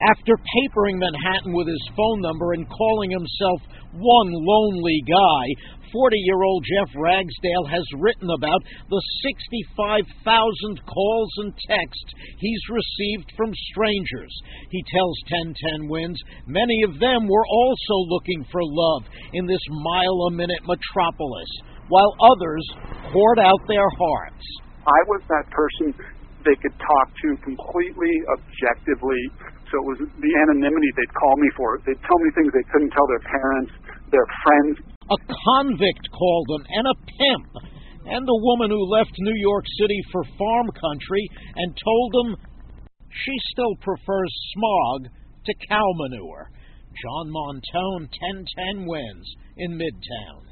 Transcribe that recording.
After papering Manhattan with his phone number and calling himself one lonely guy, 40-year-old Jeff Ragsdale has written about the 65,000 calls and texts he's received from strangers. He tells 1010 Wins many of them were also looking for love in this mile-a-minute metropolis, while others poured out their hearts. I was that person they could talk to completely objectively. So it was the anonymity they'd call me for. They'd tell me things they couldn't tell their parents, their friends. A convict called them, and a pimp, and a woman who left New York City for farm country and told them she still prefers smog to cow manure. John Montone, 1010 Wins in Midtown.